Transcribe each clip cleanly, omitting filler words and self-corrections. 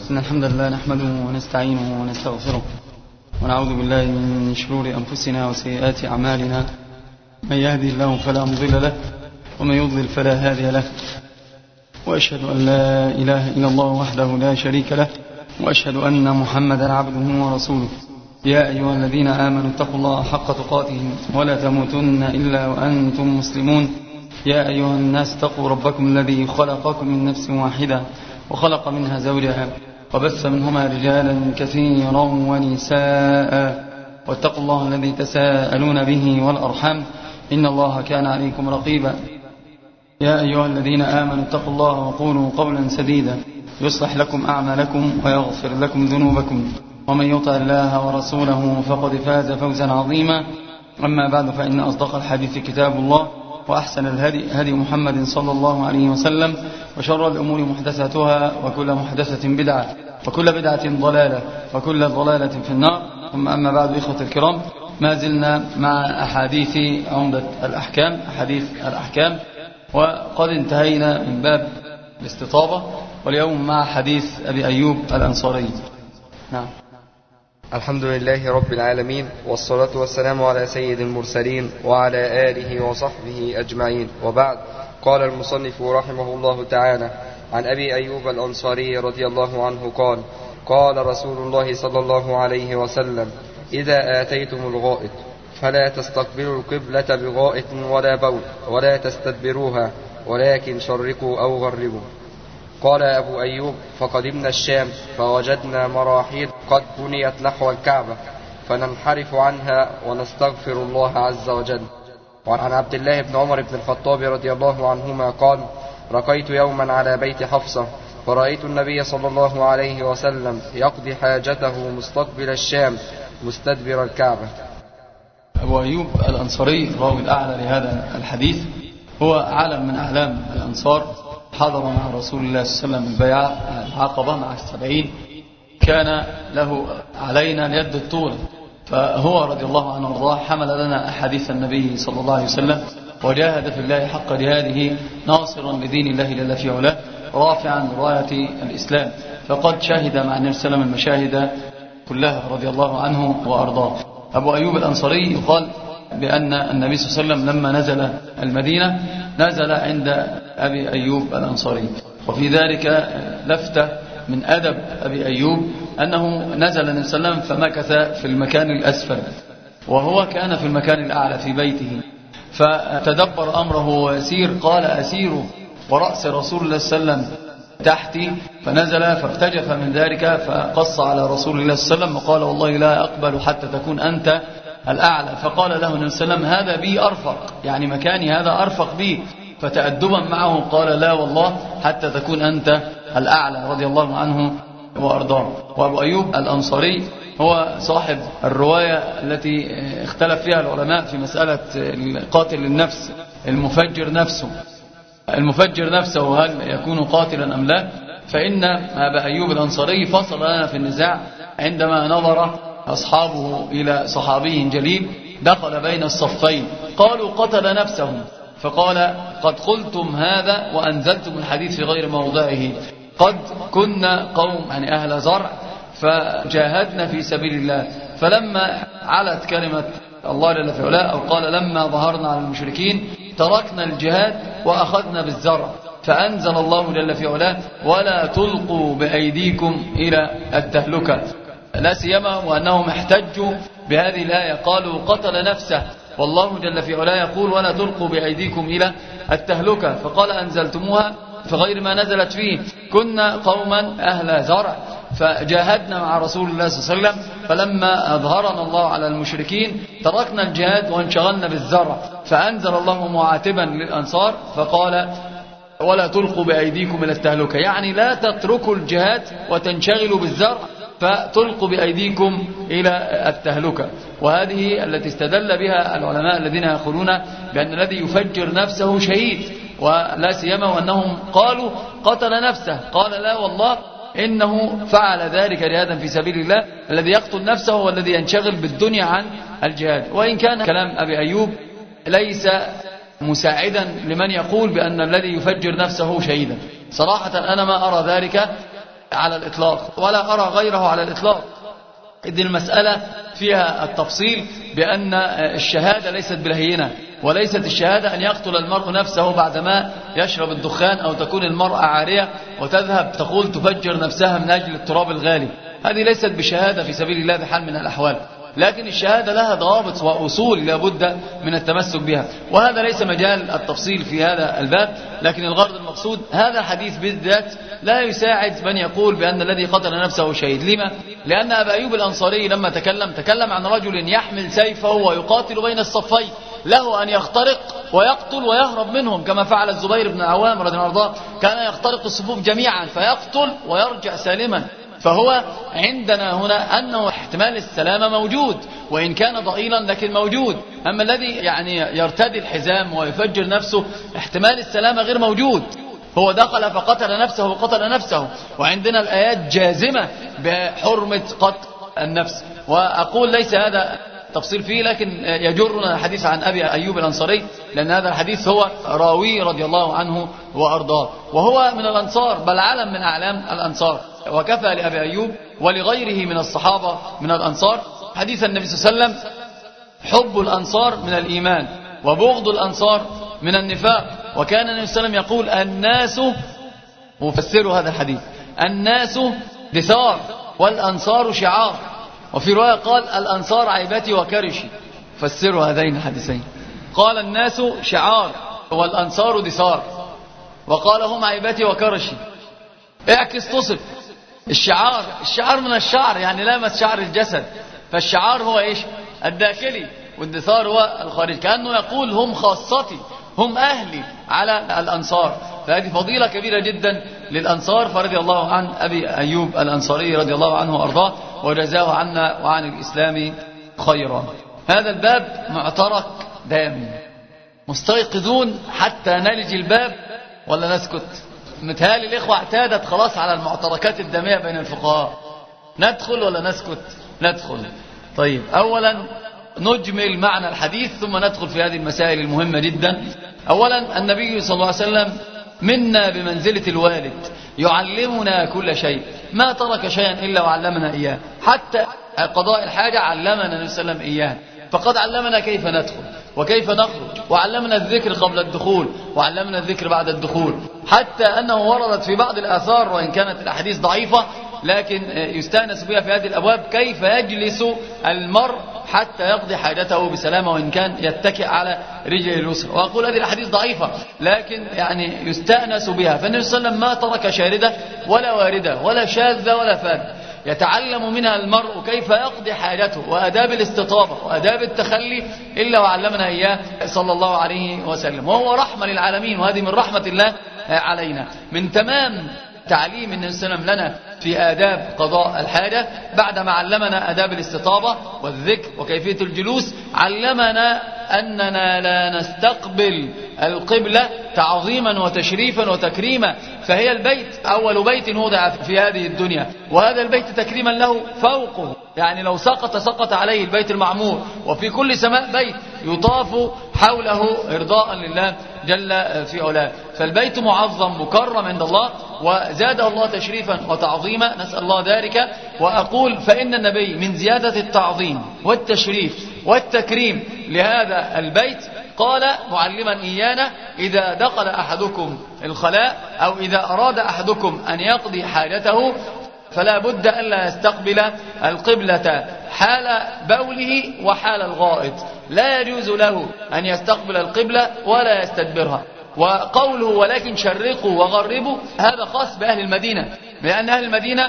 إن الحمد لله نحمده ونستعينه ونستغفره ونعوذ بالله من شرور أنفسنا وسيئات أعمالنا. من يهدي الله فلا مضل له ومن يضلل فلا هادي له، وأشهد أن لا إله إلا الله وحده لا شريك له، وأشهد أن محمدا عبده ورسوله. يا أيها الذين آمنوا اتقوا الله حق تقاته ولا تموتن إلا وأنتم مسلمون. يا أيها الناس اتقوا ربكم الذي خلقكم من نفس واحدة وخلق منها زوجها وبث منهما رجالا كثيرا ونساء، واتقوا الله الذي تساءلون به والأرحام إن الله كان عليكم رقيبا. يا أيها الذين آمنوا اتقوا الله وقولوا قولا سديدا يصلح لكم أعمالكم ويغفر لكم ذنوبكم، ومن يطع الله ورسوله فقد فاز فوزا عظيما. أما بعد، فإن أصدق الحديث كتاب الله، وأحسن الهدي هدي محمد صلى الله عليه وسلم، وشر الأمور محدثاتها، وكل محدثة بدعة، وكل بدعة ضلالة، وكل ضلالة في النار. ثم أما بعد، إخوة الكرام، ما زلنا مع أحاديث عمدة الأحكام، أحاديث الأحكام، وقد انتهينا من باب الاستطابة، واليوم مع حديث أبي أيوب الأنصاري. نعم. الحمد لله رب العالمين، والصلاة والسلام على سيد المرسلين وعلى آله وصحبه أجمعين، وبعد. قال المصنف رحمه الله تعالى: عن أبي أيوب الأنصاري رضي الله عنه قال: قال رسول الله صلى الله عليه وسلم: إذا آتيتم الغائط فلا تستقبلوا القبلة بغائط ولا بول ولا تستدبروها، ولكن شرقوا أو غربوا. قال أبو أيوب: فقدمنا الشام فوجدنا مراحيض قد بنيت نحو الكعبة، فننحرف عنها ونستغفر الله عز وجل. وعن عبد الله بن عمر بن الخطاب رضي الله عنهما قال: رقيت يوما على بيت حفصة، فرأيت النبي صلى الله عليه وسلم يقضي حاجته مستقبل الشام مستدبر الكعبة. أبو أيوب الأنصاري الراوي الأعلى لهذا الحديث، هو علم من أعلام الأنصار، حضر مع رسول الله صلى الله عليه وسلم البيعة العقبة مع 70، كان له علينا اليد الطول، فهو رضي الله عنه وارضاه حمل لنا أحاديث النبي صلى الله عليه وسلم، وجاهد في الله حق جهاده، ناصرا لدين الله جل في علاه، رافعا راية الإسلام، فقد شهد مع النبي صلى الله عليه وسلم المشاهد كلها رضي الله عنه وأرضاه. أبو أيوب الأنصاري يقال بأن النبي صلى الله عليه وسلم لما نزل المدينة نزل عند أبي أيوب الأنصاري، وفي ذلك لفتة من أدب أبي أيوب أنه نزل النبي صلى الله عليه وسلم فمكث في المكان الأسفل، وهو كان في المكان الأعلى في بيته، فتدبر أمره ويسير، قال: أسير ورأس رسول الله صلى الله عليه وسلم تحتي، فنزل فارتجف من ذلك، فقص على رسول الله صلى الله عليه وسلم وقال: والله لا أقبل حتى تكون أنت الأعلى. فقال له النبي صلى الله عليه وسلم: هذا بي أرفق، يعني مكاني هذا أرفق بي. فتأدبا معه قال: لا والله حتى تكون أنت الأعلى، رضي الله عنه وأرضاه. وأبو أيوب الأنصاري هو صاحب الرواية التي اختلف فيها العلماء في مسألة قاتل النفس، المفجر نفسه هل يكون قاتلا أم لا؟ فإن أبا أيوب الأنصاري فصل لنا في النزاع عندما نظر أصحابه إلى صحابي جليل دخل بين الصفين، قالوا قتل نفسه، فقال: قد قلتم هذا وأنزلتم الحديث في غير موضعه. قد كنا قوم يعني أهل زرع فجاهدنا في سبيل الله، فلما علت كلمة الله جل في علاه، أو قال: لما ظهرنا على المشركين تركنا الجهاد وأخذنا بالزرع، فأنزل الله جل في علاه: ولا تلقوا بأيديكم إلى التهلكة. لا سيما وأنهم احتجوا بهذه الآية، قالوا قتل نفسه، والله جل في علاه يقول: ولا تلقوا بأيديكم إلى التهلكة، فقال: أنزلتموها في غير ما نزلت فيه. كنا قوما أهل زرع فجاهدنا مع رسول الله صلى الله عليه وسلم، فلما أظهرنا الله على المشركين تركنا الجهاد وانشغلنا بالزرع، فأنزل الله معاتبا للأنصار فقال: ولا تلقوا بأيديكم إلى التهلكة، يعني لا تتركوا الجهاد وتنشغلوا بالزرع فتلقوا بأيديكم إلى التهلكة. وهذه التي استدل بها العلماء الذين يقولون بأن الذي يفجر نفسه شهيد، ولا سيما وأنهم قالوا قتل نفسه، قال: لا والله إنه فعل ذلك جهادا في سبيل الله. الذي يقتل نفسه هو الذي ينشغل بالدنيا عن الجهاد. وإن كان كلام أبي أيوب ليس مساعدا لمن يقول بأن الذي يفجر نفسه شهيدا، صراحة أنا ما أرى ذلك، على الإطلاق ولا أرى غيره على الإطلاق، إذ المسألة فيها التفصيل بأن الشهادة ليست بالهينة، وليست الشهادة أن يقتل المرء نفسه بعدما يشرب الدخان، أو تكون المرأة عارية وتذهب تقول تفجر نفسها من أجل التراب الغالي. هذه ليست بشهادة في سبيل الله بحال من الأحوال، لكن الشهادة لها ضوابط وأصول لابد من التمسك بها، وهذا ليس مجال التفصيل في هذا الباب. لكن الغرض المقصود هذا الحديث بالذات لا يساعد من يقول بأن الذي قتل نفسه شهيد. لما؟ لأن أبا أيوب الأنصاري لما تكلم عن رجل يحمل سيفه ويقاتل بين الصفين، له أن يخترق ويقتل ويهرب منهم كما فعل الزبير بن العوام رضي الله عنه، كان يخترق الصفوف جميعا فيقتل ويرجع سالما. فهو عندنا هنا أنه احتمال السلامة موجود وإن كان ضئيلا لكن موجود. أما الذي يعني يرتدي الحزام ويفجر نفسه احتمال السلامة غير موجود، هو دخل فقتل نفسه وقتل نفسه، وعندنا الآيات جازمة بحرمة قتل النفس. وأقول ليس هذا تفصيل فيه، لكن يجرنا الحديث عن أبي أيوب الأنصاري، لأن هذا الحديث هو راوي رضي الله عنه وأرضاه، وهو من الأنصار بل علم من أعلام الأنصار. وكفى لأبي أيوب ولغيره من الصحابة من الأنصار حديث النبي صلى الله عليه وسلم: حب الأنصار من الإيمان وبغض الأنصار من النفاق. وكان النبي صلى الله عليه وسلم يقول: الناس، وفسروا هذا الحديث، الناس دثار والأنصار شعار. وفي رواية قال: الأنصار عيبتي وكرشي. فسروا هذين الحديثين، قال الناس شعار والأنصار دثار، وقال هم عيبتي وكرشي. اعكس تصف الشعار من الشعر، يعني لامس شعر الجسد، فالشعار هو ايش؟ الداخلي، والدثار هو الخارجي، كأنه يقول هم خاصتي، هم أهلي على الأنصار. فهذه فضيلة كبيرة جدا للأنصار، فرضي الله عن أبي أيوب الأنصاري رضي الله عنه وأرضاه، وجزاه عنا وعن الإسلام خيرا. هذا الباب معترك دائم، مستيقظون حتى نلج الباب ولا نسكت؟ متهالي الإخوة اعتادت خلاص على المعتركات الدامية بين الفقهاء. ندخل ولا نسكت؟ ندخل. طيب، أولا نجمل معنى الحديث ثم ندخل في هذه المسائل المهمة جدا. أولا، النبي صلى الله عليه وسلم منا بمنزلة الوالد، يعلمنا كل شيء، ما ترك شيئا إلا وعلمنا إياه، حتى قضاء الحاجة علمنا النبي صلى الله عليه وسلم إياه. فقد علمنا كيف ندخل وكيف نخرج، وعلمنا الذكر قبل الدخول، وعلمنا الذكر بعد الدخول، حتى أنه وردت في بعض الآثار وإن كانت الأحاديث ضعيفة لكن يستأنس بها في هذه الأبواب كيف يجلس المرء حتى يقضي حاجته بسلامة وإن كان يتكئ على رجل اليسرى. وأقول هذه الأحاديث ضعيفة لكن يعني يستأنس بها. فالنبي صلى الله عليه وسلم ما ترك شاردة ولا واردة ولا شاذة ولا فاذة، يتعلم منها المرء كيف يقضي حاجته وأداب الاستطابة وأداب التخلي إلا وعلمنا إياه صلى الله عليه وسلم، وهو رحمة للعالمين، وهذه من رحمة الله علينا. من تمام تعليم النبي صلى الله عليه وسلم لنا في آداب قضاء الحاجة، بعدما علمنا آداب الاستطابة والذكر وكيفية الجلوس، علمنا أننا لا نستقبل القبلة تعظيما وتشريفا وتكريما، فهي البيت أول بيت وضع في هذه الدنيا، وهذا البيت تكريما له فوقه، يعني لو سقط عليه البيت المعمور، وفي كل سماء بيت يطاف حوله إرضاء لله جل في علاه. فالبيت معظم مكرم عند الله، وزاده الله تشريفا وتعظيما، نسأل الله ذلك. وأقول فإن النبي من زيادة التعظيم والتشريف والتكريم لهذا البيت قال معلما إيانا: إذا دخل أحدكم الخلاء أو إذا أراد أحدكم أن يقضي حاجته فلا بد ألا يستقبل القبلة حال بوله وحال الغائط، لا يجوز له أن يستقبل القبلة ولا يستدبرها. وقوله ولكن شرقوا وغربوا هذا خاص بأهل المدينة، لأن أهل المدينة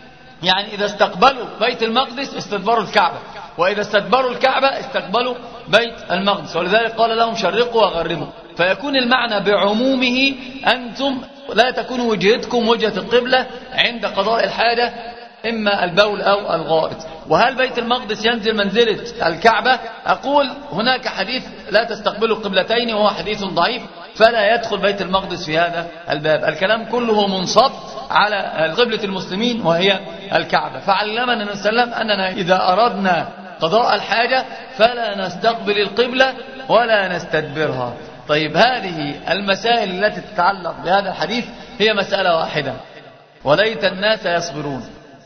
يعني إذا استقبلوا بيت المقدس استدبروا الكعبة، وإذا استدبروا الكعبة استقبلوا بيت المقدس، ولذلك قال لهم شرقوا وغربوا. فيكون المعنى بعمومه أنتم لا تكون وجهتكم وجهة القبلة عند قضاء الحاجة، إما البول أو الغائط. وهل بيت المقدس ينزل منزلة الكعبة؟ أقول هناك حديث لا تستقبلوا القبلتين وهو حديث ضعيف، فلا يدخل بيت المقدس في هذا الباب. الكلام كله منصب على قبلة المسلمين وهي الكعبة. فعلمنا النبي صلى الله عليه وسلم أننا إذا أردنا قضاء الحاجة فلا نستقبل القبلة ولا نستدبرها. طيب، هذه المسائل التي تتعلق بهذا الحديث هي مسألة واحدة، وليت الناس يصبرون.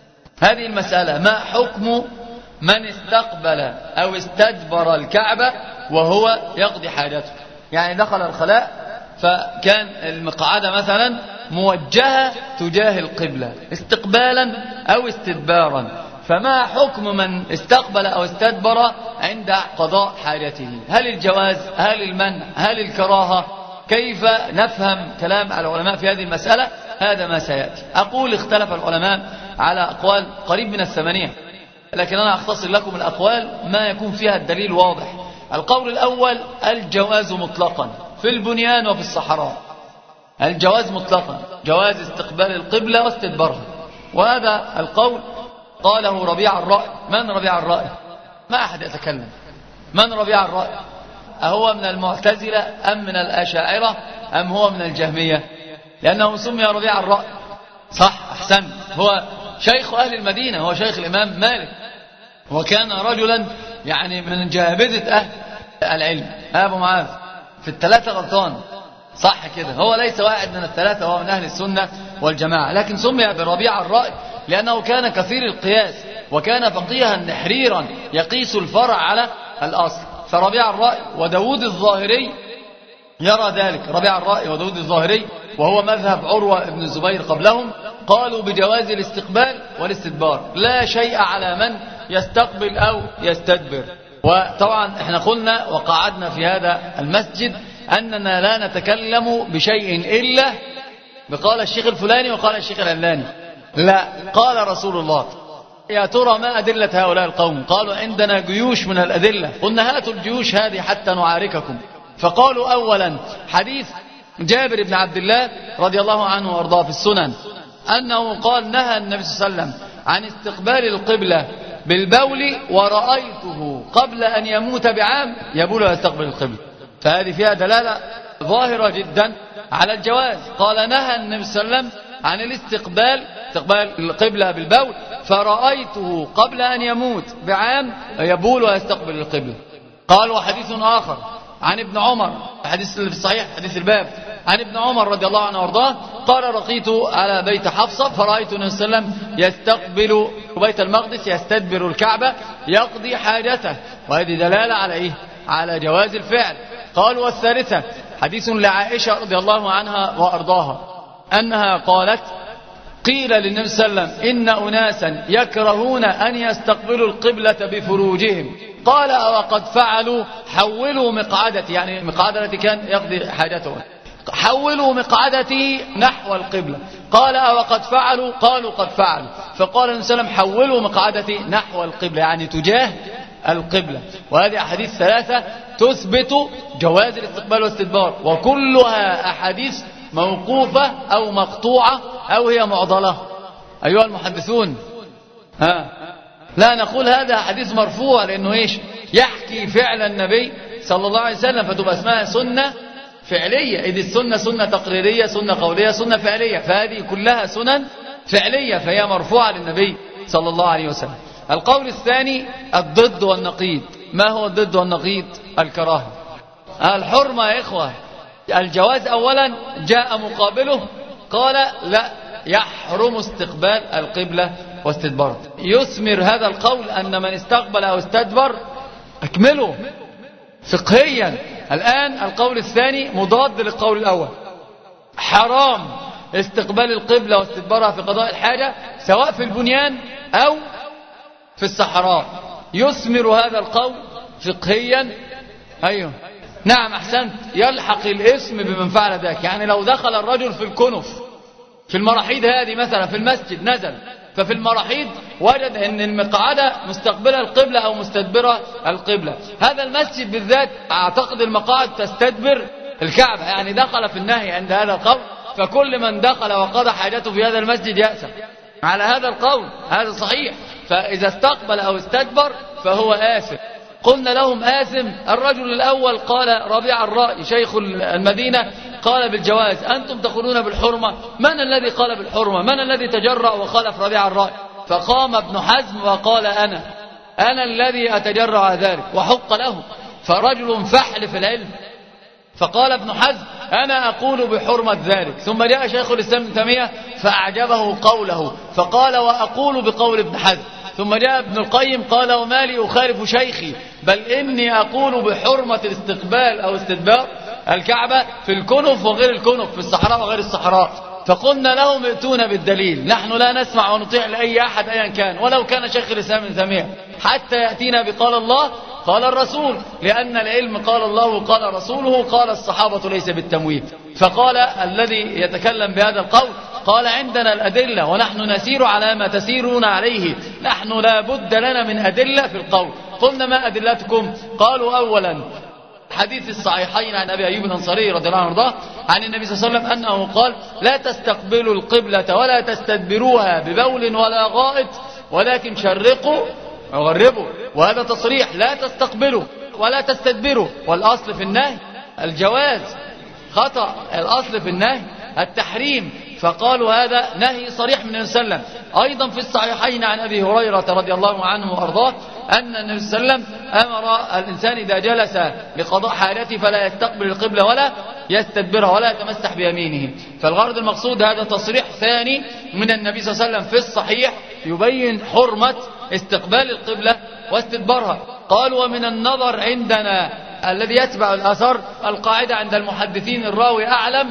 هذه المسألة ما حكم من استقبل أو استدبر الكعبة وهو يقضي حاجته؟ يعني دخل الخلاء فكان المقعدة مثلا موجهة تجاه القبلة استقبالا أو استدبارا، فما حكم من استقبل أو استدبر عند قضاء حاجته؟ هل الجواز؟ هل المنع؟ هل الكراهة؟ كيف نفهم كلام العلماء في هذه المسألة؟ هذا ما سيأتي. أقول اختلف العلماء على أقوال قريب من 8، لكن أنا أختصر لكم الأقوال ما يكون فيها الدليل واضح. القول الأول الجواز مطلقا في البنيان وفي الصحراء، الجواز مطلقا، جواز استقبال القبلة واستدبارها، وهذا القول قاله ربيع الرأي. من ربيع الرأي؟ ما أحد يتكلم. من ربيع الرأي؟ أهو من المعتزلة أم من الأشاعرة أم هو من الجهمية؟ لأنه سمي ربيع الرأي. صح، أحسن، هو شيخ أهل المدينة، هو شيخ الإمام مالك، وكان رجلا يعني من جابذة أهل العلم. أبو معاذ في الثلاثة غلطان، صح كده، هو ليس واحد من الثلاثة، هو من أهل السنة والجماعة، لكن سمي بربيع الرأي لأنه كان كثير القياس وكان فقيها نحريرا يقيس الفرع على الأصل. فربيع الرأي وداود الظاهري يرى ذلك. ربيع الرأي وداود الظاهري وهو مذهب عروة بن الزبير قبلهم قالوا بجواز الاستقبال والاستدبار، لا شيء على من يستقبل أو يستدبر. وطبعا احنا قلنا وقعدنا في هذا المسجد أننا لا نتكلم بشيء إلا بقال الشيخ الفلاني وقال الشيخ العلاني، لا، قال رسول الله. يا ترى ما أدلة هؤلاء القوم؟ قالوا عندنا جيوش من الأدلة. قلنا هاتوا الجيوش هذه حتى نعارككم. فقالوا أولا حديث جابر بن عبد الله رضي الله عنه وارضاه في السنن أنه قال نهى النبي صلى الله عليه وسلم عن استقبال القبلة بالبول ورأيته قبل أن يموت بعام يبول ويستقبل القبلة. فهذه فيها دلالة ظاهرة جدا على الجواز. قال نهى النبي صلى الله عليه وسلم عن استقبال القبلة بالبول فرأيته قبل أن يموت بعام يبول ويستقبل القبلة. قال وحديث آخر عن ابن عمر، حديث في الصحيح حديث الباب، عن ابن عمر رضي الله عنه وارضاه قال رقيت على بيت حفصة فرأيت النبي صلى الله عليه وسلم يستقبل بيت المقدس يستدبر الكعبة يقضي حاجته، وهذه دلالة على إيه؟ على جواز الفعل. قال والثالثة حديث لعائشة رضي الله عنها وأرضاها أنها قالت قيل للنبي صلى الله عليه وسلم إن أناسا يكرهون أن يستقبلوا القبلة بفروجهم، قال وقد فعلوا حولوا مقعدتي، يعني مقعدة التي كان يقضي حاجته، حولوا مقعدتي نحو القبلة. قال وقد فعلوا، قالوا قد فعلوا. فقال النبي صلى الله عليه وسلم حولوا مقعدتي نحو القبلة، يعني تجاه القبلة. وهذه أحاديث ثلاثة تثبت جواز الاستقبال والاستدبار، وكلها أحاديث موقوفة أو مقطوعة أو هي معضلة. أيها المحدثون، لا نقول هذا حديث مرفوع لأنه إيش؟ يحكي فعل النبي صلى الله عليه وسلم، فتبقى اسمها سنة فعلية، إذ السنة سنة تقريرية، سنة قولية، سنة فعلية، فهذه كلها سنن فعلية فهي مرفوعة للنبي صلى الله عليه وسلم. القول الثاني الضد والنقيض. ما هو الضد والنقيض؟ الكراهة. الحرمة يا إخوة، الجواز أولا جاء مقابله قال لا يحرم استقبال القبلة واستدبار. يثمر هذا القول أن من استقبل أو استدبر أكمله فقهيا. الآن القول الثاني مضاد للقول الأول، حرام استقبال القبلة واستدبارها في قضاء الحاجة سواء في البنيان أو في الصحراء. يثمر هذا القول فقهيا. أيوه نعم أحسنت، يلحق الاسم بمن فعل ذلك. يعني لو دخل الرجل في الكنف في المراحيض هذه مثلا في المسجد نزل، ففي المراحيض وجد أن المقعدة مستقبلة القبلة أو مستدبرة القبلة، هذا المسجد بالذات أعتقد المقاعد تستدبر الكعبة، يعني دخل في النهي عند هذا القول. فكل من دخل وقضى حاجته في هذا المسجد يأثم على هذا القول، هذا صحيح. فإذا استقبل أو استدبر فهو آثم. قلنا لهم آثم. الرجل الأول قال ربيع الرأي شيخ المدينة قال بالجواز، أنتم تقولون بالحرمة. من الذي قال بالحرمة؟ من الذي تجرأ وخالف ربيع الرأي؟ فقام ابن حزم وقال أنا الذي أتجرأ ذلك، وحق له. فرجل فحل في العلم. فقال ابن حزم أنا أقول بحرمة ذلك. ثم جاء شيخ الإسلام ابن تيمية فأعجبه قوله فقال وأقول بقول ابن حزم. ثم جاء ابن القيم قال وما لي أخالف شيخي بل إني أقول بحرمة الاستقبال أو استدبار الكعبة في الكنف وغير الكنف، في الصحراء وغير الصحراء. فقلنا لهم ائتونا بالدليل، نحن لا نسمع ونطيع لأي أحد أيا كان ولو كان شيخ الإسلام ابن تيمية حتى يأتينا بقال الله قال الرسول، لأن العلم قال الله قال رسوله قال الصحابة ليس بالتمويه. فقال الذي يتكلم بهذا القول قال عندنا الأدلة ونحن نسير على ما تسيرون عليه، نحن لا بد لنا من أدلة في القول. قلنا ما أدلتكم؟ قالوا أولا حديث الصحيحين عن أبي أيوب الأنصاري رضي الله عنه وارضاه عن النبي صلى الله عليه وسلم أنه قال لا تستقبلوا القبلة ولا تستدبروها ببول ولا غائط ولكن شرقوا وغربوا، وهذا تصريح لا تستقبلوا ولا تستدبروا، والأصل في النهي الجواز، خطأ الأصل في النهي التحريم. فقالوا هذا نهي صريح من النبي صلى الله عليه وسلم. أيضا في الصحيحين عن أبي هريرة رضي الله عنه وأرضاه أن النبي صلى الله عليه وسلم أمر الإنسان إذا جلس لقضاء حاجته فلا يستقبل القبلة ولا يستدبرها ولا يتمسح بيمينه. فالغرض المقصود هذا تصريح ثاني من النبي صلى الله عليه وسلم في الصحيح يبين حرمة استقبال القبلة واستدبارها. قالوا ومن النظر عندنا الذي يتبع الأثر القاعدة عند المحدثين الراوي أعلم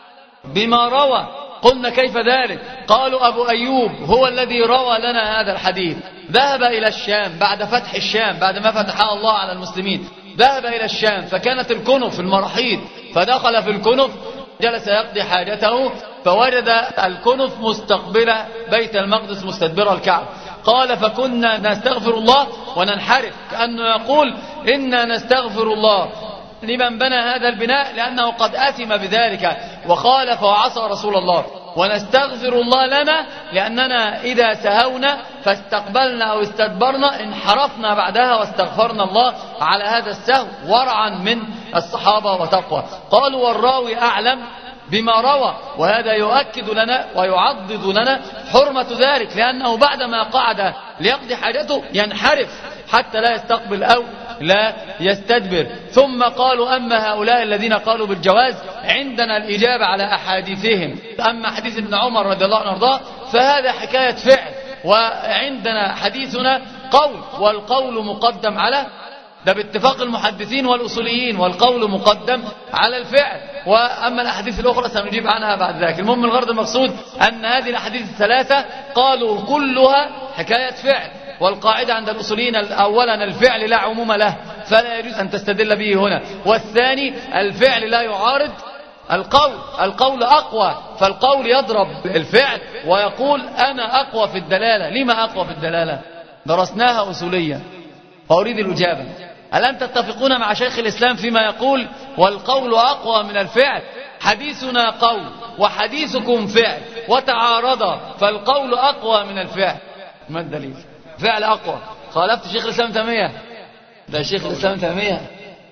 بما روى. قلنا كيف ذلك؟ قالوا أبو أيوب هو الذي روى لنا هذا الحديث، ذهب إلى الشام بعد فتح الشام بعد ما فتحها الله على المسلمين، ذهب إلى الشام فكانت الكنف المراحيض فدخل في الكنف جلس يقضي حاجته فوجد الكنف مستقبلة بيت المقدس مستدبر الكعبة. قال فكنا نستغفر الله وننحرف كأنه يقول إنا نستغفر الله لمن بنى هذا البناء لأنه قد أثم بذلك وخالف وعصى رسول الله، ونستغفر الله لنا لأننا إذا سهونا فاستقبلنا أو استدبرنا انحرفنا بعدها واستغفرنا الله على هذا السهو ورعا من الصحابة وتقوى. قالوا والراوي أعلم بما روى، وهذا يؤكد لنا ويعضد لنا حرمة ذلك، لأنه بعدما قعد ليقضي حاجته ينحرف حتى لا يستقبل أو لا يستدبر. ثم قالوا أما هؤلاء الذين قالوا بالجواز عندنا الإجابة على أحاديثهم. أما حديث ابن عمر رضي الله عنه وارضاه فهذا حكاية فعل، وعندنا حديثنا قول، والقول مقدم على ده باتفاق المحدثين والأصوليين، والقول مقدم على الفعل. وأما الأحاديث الأخرى سنجيب عنها بعد ذلك. المهم الغرض المقصود أن هذه الأحاديث الثلاثة قالوا كلها حكاية فعل، والقاعدة عند الأصوليين أولا الفعل لا عموم له فلا يجوز أن تستدل به هنا، والثاني الفعل لا يعارض القول، القول أقوى، فالقول يضرب الفعل ويقول أنا أقوى في الدلالة. لما أقوى في الدلالة؟ درسناها أصوليا فأريد الإجابة. ألم تتفقون مع شيخ الإسلام فيما يقول والقول أقوى من الفعل؟ حديثنا قول وحديثكم فعل وتعارضا فالقول أقوى من الفعل. ما الدليل؟ فعل أقوى. خالفت شيخ الإسلام تيمية؟ ده شيخ الإسلام تيمية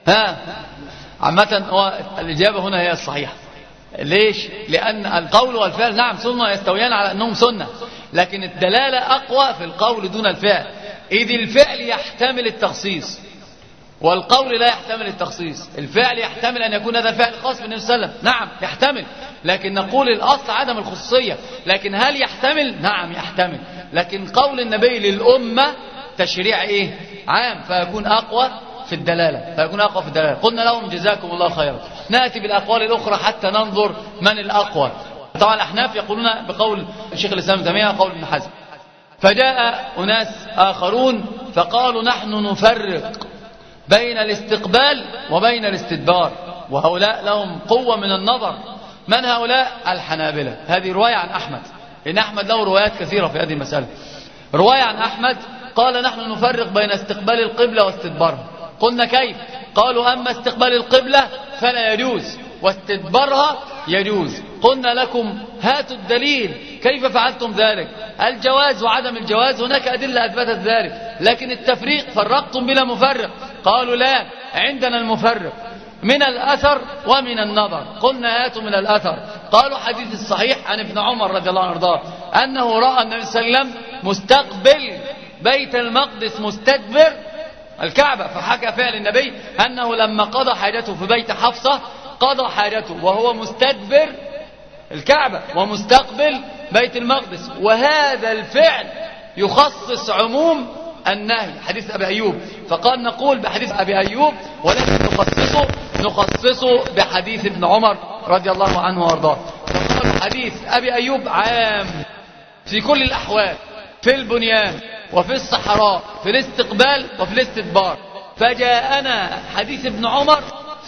عامة هو الإجابة هنا هي الصحيحة. ليش؟ لأن القول والفعل نعم سنة يستويان على أنهم سنة، لكن الدلالة أقوى في القول دون الفعل، إذ الفعل يحتمل التخصيص والقول لا يحتمل التخصيص. الفعل يحتمل أن يكون هذا الفعل خاص بالنبي صلى الله عليه وسلم، نعم يحتمل، لكن نقول الأصل عدم الخصوصية. لكن هل يحتمل؟ نعم يحتمل، لكن قول النبي للأمة تشريع إيه؟ عام، فيكون أقوى في الدلالة، فيكون أقوى في الدلالة. قلنا لهم جزاكم الله خيرا. نأتي بالأقوال الأخرى حتى ننظر من الأقوى. طبعا الأحناف يقولون بقول شيخ الإسلام تيمية قول ابن حزم. فجاء أناس آخرون فقالوا نحن نفرق بين الاستقبال وبين الاستدبار، وهؤلاء لهم قوة من النظر. من هؤلاء؟ الحنابلة. هذه رواية عن أحمد، إن أحمد له روايات كثيرة في هذه المسألة. رواية عن أحمد قال نحن نفرق بين استقبال القبلة واستدبارها. قلنا كيف؟ قالوا أما استقبال القبلة فلا يجوز واستدبارها يجوز. قلنا لكم هاتوا الدليل كيف فعلتم ذلك؟ الجواز وعدم الجواز هناك أدلة أثبتت ذلك، لكن التفريق فرقتم بلا مفرق. قالوا لا، عندنا المفرق من الأثر ومن النظر. قلنا هاتوا من الأثر. قالوا حديث الصحيح عن ابن عمر رضي الله عنه وارضاه أنه رأى النبي صلى الله عليه وسلم مستقبل بيت المقدس مستدبر الكعبة، فحكى فعل النبي أنه لما قضى حاجته في بيت حفصة قضى حاجته وهو مستدبر الكعبة ومستقبل بيت المقدس، وهذا الفعل يخصص عموم النهي حديث أبي أيوب. فقال نقول بحديث أبي أيوب ولكن نخصصه بحديث ابن عمر رضي الله عنه وارضاه. فقال حديث أبي أيوب عام في كل الأحوال، في البنيان وفي الصحراء، في الاستقبال وفي الاستدبار. فجاءنا حديث ابن عمر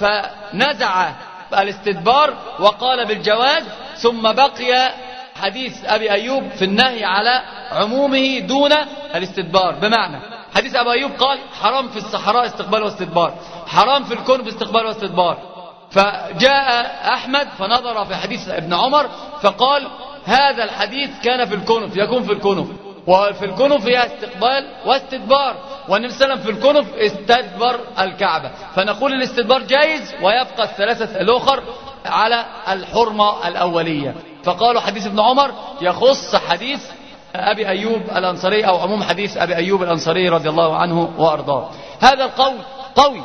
فنزع الاستدبار وقال بالجواز، ثم بقي حديث أبي أيوب في النهي على عمومه دون الاستدبار. بمعنى حديث أبي أيوب قال حرام في الصحراء استقبال واستدبار، حرام في الكنف استقبال واستدبار. فجاء أحمد فنظر في حديث ابن عمر فقال هذا الحديث كان في الكنف، يكون في الكنف، وفي الكنف هي استقبال واستدبار، والنبي صلى الله عليه وسلم في الكنف استدبر الكعبة. فنقول الاستدبار جائز ويبقى الثلاثة الأخر على الحرمة الأولية. فقالوا حديث ابن عمر يخص حديث أبي أيوب الأنصاري أو عموم حديث أبي أيوب الأنصاري رضي الله عنه وأرضاه. هذا القول قوي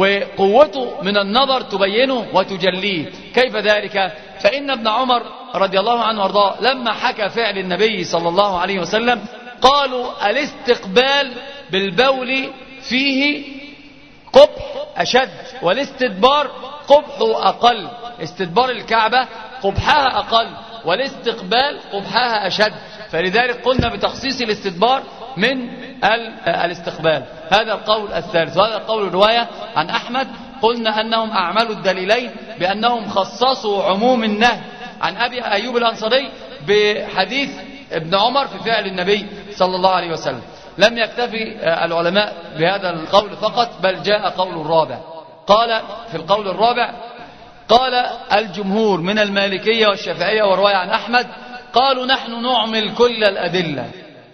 وقوته من النظر تبينه وتجليه. كيف ذلك؟ فإن ابن عمر رضي الله عنه وارضاه لما حكى فعل النبي صلى الله عليه وسلم قالوا الاستقبال بالبول فيه قبح أشد، والاستدبار قبحه أقل. استدبار الكعبة قبحها أقل، والاستقبال قبحها أشد. فلذلك قلنا بتخصيص الاستدبار من الاستقبال. هذا القول الثالث. وهذا القول الرواية عن أحمد قلنا أنهم أعملوا الدليلين بأنهم خصصوا عموم النهي عن أبي أيوب الأنصاري بحديث ابن عمر في فعل النبي صلى الله عليه وسلم. لم يكتفي العلماء بهذا القول فقط، بل جاء قول رابع. قال في القول الرابع قال الجمهور من المالكية والشافعية ورواية عن أحمد قالوا نحن نعمل كل الأدلة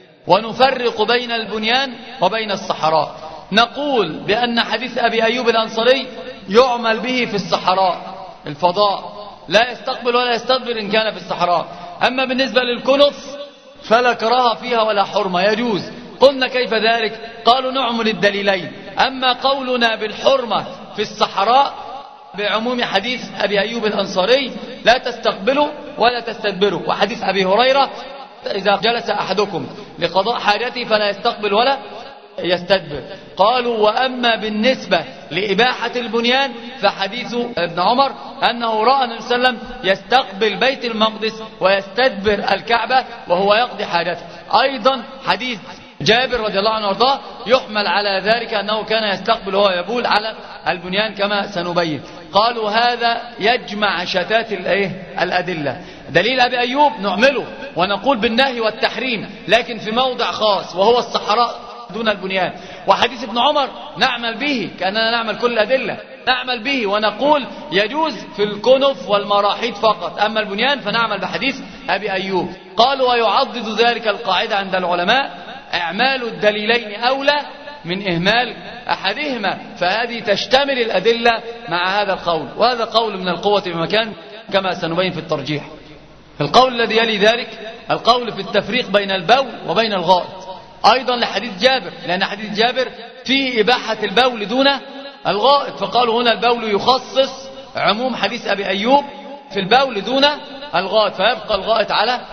ونفرق بين البنيان وبين الصحراء. نقول بأن حديث أبي أيوب الأنصاري يعمل به في الصحراء الفضاء، لا يستقبل ولا يستدبر إن كان في الصحراء. أما بالنسبة للكنف فلا كراهة فيها ولا حرمة، يجوز. قلنا كيف ذلك؟ قالوا نعمل الدليلين. أما قولنا بالحرمة في الصحراء بعموم حديث أبي أيوب الأنصاري لا تستقبلوا ولا تستدبروا، وحديث أبي هريرة إذا جلس أحدكم لقضاء حاجته فلا يستقبل ولا يستدبر. قالوا وأما بالنسبة لإباحة البنيان فحديث ابن عمر أنه رأى النبي صلى الله عليه وسلم يستقبل بيت المقدس ويستدبر الكعبة وهو يقضي حاجته. أيضا حديث جابر رضي الله عنه وارضاه يحمل على ذلك أنه كان يستقبل وهو يبول على البنيان كما سنبين. قالوا هذا يجمع شتات الأدلة. دليل أبي أيوب نعمله ونقول بالنهي والتحريم لكن في موضع خاص وهو الصحراء دون البنيان. وحديث ابن عمر نعمل به كأننا نعمل كل الأدلة، نعمل به ونقول يجوز في الكنف والمراحيض فقط، أما البنيان فنعمل بحديث أبي أيوب. قالوا ويعضد ذلك القاعدة عند العلماء إعمال الدليلين أولى من إهمال أحدهما، فهذه تشتمل الأدلة مع هذا القول. وهذا قول من القوة بمكان كما سنبين في الترجيح. القول الذي يلي ذلك القول في التفريق بين البول وبين الغائط أيضا لحديث جابر، لأن حديث جابر فيه إباحة البول دون الغائط، فقالوا هنا البول يخصص عموم حديث أبي أيوب في البول دون الغائط، فيبقى الغائط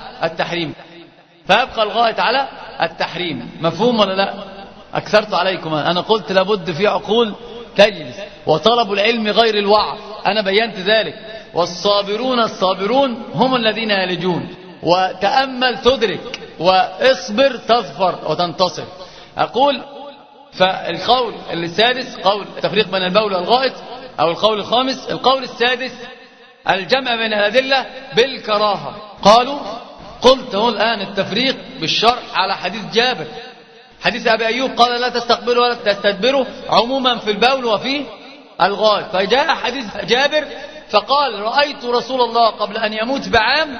على التحريم. مفهوم ولا لا؟ أكثرت عليكم. أنا قلت لابد في عقول تجلس، وطلب العلم غير الوعظ، أنا بينت ذلك. والصابرون الصابرون هم الذين يلجون، وتأمل تدرك، واصبر تظفر وتنتصر. أقول فالقول السادس قول التفريق بين البول والغائط، أو القول الخامس. القول السادس الجمع بين الأدلة بالكراهة. قالوا قلت هو الآن التفريق بالشرح على حديث جابر. حديث أبي أيوب قال لا تستقبلوا ولا تستدبروا عموما في البول وفي الغائط، فجاء حديث جابر فقال رأيت رسول الله قبل أن يموت بعام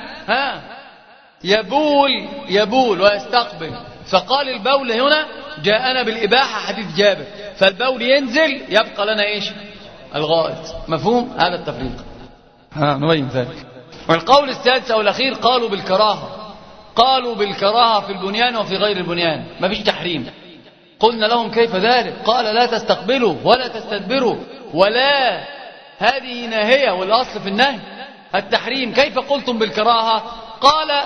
يبول ويستقبل، فقال البول هنا جاءنا بالإباحة حديث جابر، فالبول ينزل يبقى لنا إيش؟ الغائط. مفهوم هذا التفريق؟ نبين ذلك. والقول السادس أو الأخير قالوا بالكراهة في البنيان وفي غير البنيان، ما فيش تحريم. قلنا لهم كيف ذلك؟ قال لا تستقبلوا ولا تستدبروا ولا هذه ناهية، والأصل في النهي التحريم، كيف قلتم بالكراهة؟ قال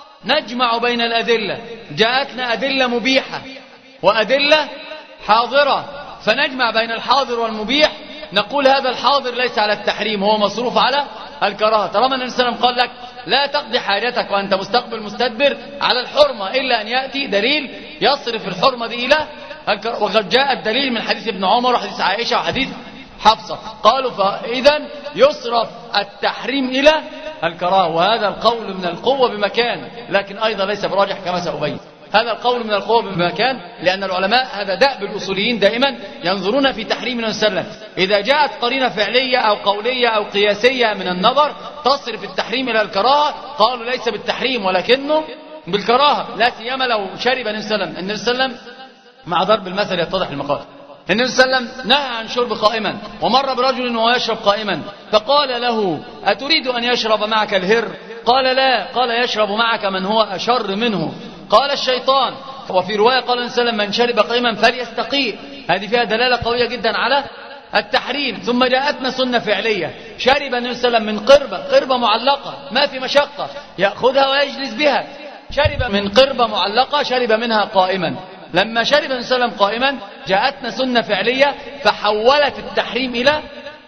نجمع بين الأدلة، جاءتنا أدلة مبيحة وأدلة حاضرة، فنجمع بين الحاضر والمبيح، نقول هذا الحاضر ليس على التحريم، هو مصروف على الكراهة. طالما النبي صلى الله عليه وسلم قال لك لا تقضي حاجتك وأنت مستقبل مستدبر على الحرمة إلا أن يأتي دليل يصرف الحرمة دي إلى الكراهة، وقد جاء الدليل من حديث ابن عمر وحديث عائشة وحديث حفصة، قالوا فإذا يصرف التحريم إلى الكراهة، وهذا القول من القوة بمكان، لكن أيضا ليس براجح كما سأبين. هذا القول من القوة بمكان، لأن العلماء هذا دأب الأصوليين دائما ينظرون في تحريم النبي صلى الله عليه وسلم، إذا جاءت قرينة فعلية أو قولية أو قياسية من النظر تصرف التحريم إلى الكراهة، قالوا ليس بالتحريم ولكنه بالكراهة، لا سيما لو شرب النبي صلى الله عليه وسلم. النبي صلى الله عليه وسلم مع ضرب المثل يتضح المقال. النبي صلى الله عليه وسلم نهى عن شرب قائما، ومر برجل وهو يشرب قائما فقال له أتريد أن يشرب معك الهر؟ قال لا، قال يشرب معك من هو أشر منه، قال الشيطان. وفي رواية قال النبي صلى الله عليه وسلم من شرب قائما فليستقيء، هذه فيها دلالة قوية جدا على التحريم. ثم جاءتنا سنة فعلية، شرب النبي صلى الله عليه وسلم من قربة معلقة ما في مشقة، يأخذها ويجلس بها، شرب من قربة معلقة شرب منها قائما. لما شرب النبي صلى الله عليه وسلم قائما جاءتنا سنة فعلية فحولت التحريم إلى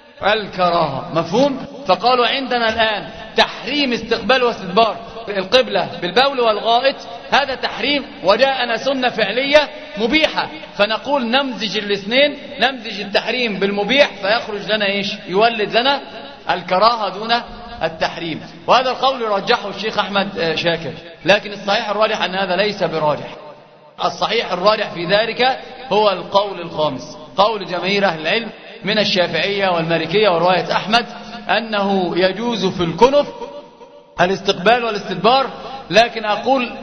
الكراهة، مفهوم؟ فقالوا عندنا الآن تحريم استقبال واستدبار القبلة بالبول والغائط، هذا تحريم، وجاءنا سنة فعلية مبيحة، فنقول نمزج الاثنين، نمزج التحريم بالمبيح فيخرج لنا ايش؟ يولد لنا الكراهة دون التحريم. وهذا القول يرجحه الشيخ أحمد شاكر، لكن الصحيح الراجح أن هذا ليس براجح. الصحيح الراجح في ذلك هو القول الخامس، قول جماهير أهل العلم من الشافعية والمالكية ورواية أحمد، أنه يجوز في الكنف الاستقبال والاستدبار، لكن أقول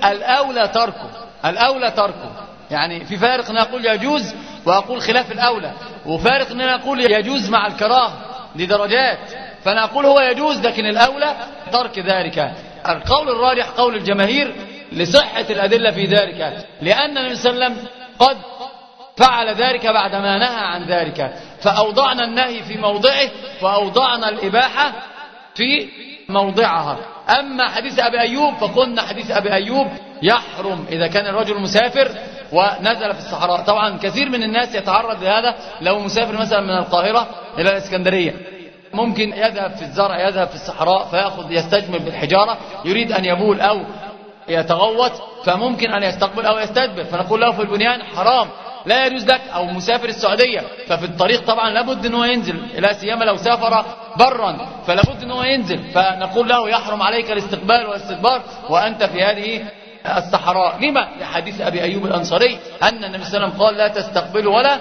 الأولى تركه، يعني في فارق أن أقول يجوز وأقول خلاف الأولى، وفارق أن أقول يجوز مع الكراهة، لدرجات، فأنا أقول هو يجوز لكن الأولى ترك ذلك. القول الراجح قول الجماهير لصحة الأدلة في ذلك، لأن النبي صلى الله عليه وسلم قد فعل ذلك بعدما نهى عن ذلك، فأوضعنا النهي في موضعه وأوضعنا الإباحة في موضعها. أما حديث أبي أيوب فقلنا حديث أبي أيوب يحرم إذا كان الرجل مسافر ونزل في الصحراء. طبعا كثير من الناس يتعرض لهذا، لو مسافر مثلا من القاهرة إلى الإسكندرية ممكن يذهب في الزرع، يذهب في الصحراء فيأخذ يستجمل بالحجارة، يريد أن يبول أو يتغوط، فممكن أن يستقبل أو يستدبر، فنقول له في البنيان حرام لا يجوز لك. أو مسافر السعودية ففي الطريق طبعا لابد أنه ينزل، لا سيما لو سافر برا فلابد أنه ينزل، فنقول له يحرم عليك الاستقبال والاستدبار وأنت في هذه الصحراء. لما؟ لحديث أبي أيوب الأنصاري أن النبي صلى الله عليه وسلم قال لا تستقبلوا ولا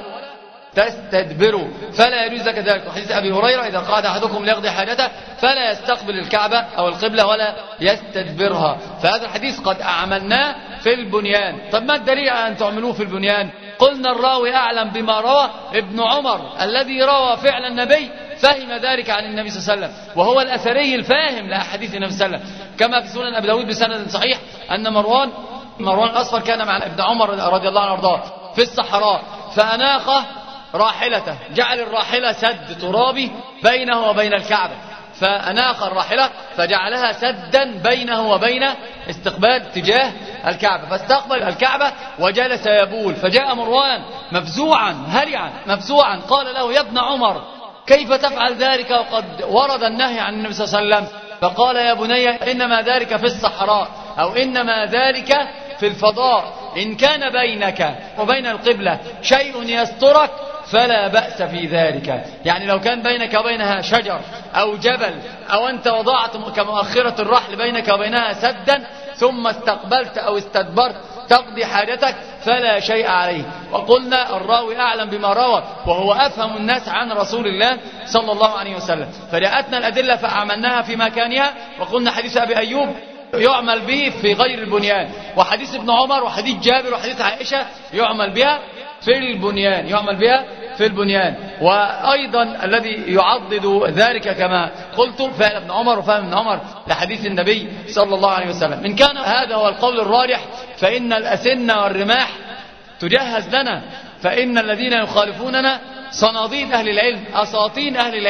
تستدبروا فلا يجوز لك ذلك. وحديث أبي هريرة إذا قعد أحدكم ليقضي حاجته فلا يستقبل الكعبة أو القبلة ولا يستدبرها. فهذا الحديث قد أعملناه في البنيان. طب ما الدليل أن تعملوه في البنيان؟ قلنا الراوي أعلم بما روى ابن عمر الذي روى فعل النبي، فهم ذلك عن النبي صلى الله عليه وسلم، وهو الأثري الفاهم لأحاديث النبي صلى الله عليه وسلم، كما في سنن أبي داود بسند صحيح أن مروان الأصفر كان مع ابن عمر رضي الله عنه وارضاه في الصحراء، فأناخ راحلته، جعل الراحلة سد ترابي بينه وبين الكعبة، فأناخ الراحلة فجعلها سدا بينه وبين استقبال تجاه الكعبة، فاستقبل الكعبة وجلس يبول، فجاء مروان مفزوعا هلعا مفزوعا قال له يا ابن عمر كيف تفعل ذلك وقد ورد النهي عن النبي صلى الله عليه وسلم؟ فقال يا بني إنما ذلك في الصحراء أو إنما ذلك في الفضاء، إن كان بينك وبين القبلة شيء يسترك فلا بأس في ذلك. يعني لو كان بينك وبينها شجر أو جبل أو أنت وضعت كمؤخرة الرحل بينك وبينها سدا ثم استقبلت أو استدبرت تقضي حاجتك فلا شيء عليه. وقلنا الراوي أعلم بما روى وهو أفهم الناس عن رسول الله صلى الله عليه وسلم، فجاءتنا الأدلة فأعملناها في مكانها. وقلنا حديث أبي أيوب يعمل به في غير البنيان، وحديث ابن عمر وحديث جابر وحديث عائشة يعمل بها في البنيان، يعمل بها في البنيان. وأيضا الذي يعضد ذلك كما قلت فعل ابن عمر وفهم ابن عمر لحديث النبي صلى الله عليه وسلم. إن كان هذا هو القول الراجح فإن الأسن والرماح تجهز لنا، فإن الذين يخالفوننا صناديد أهل العلم، أساطين أهل العلم،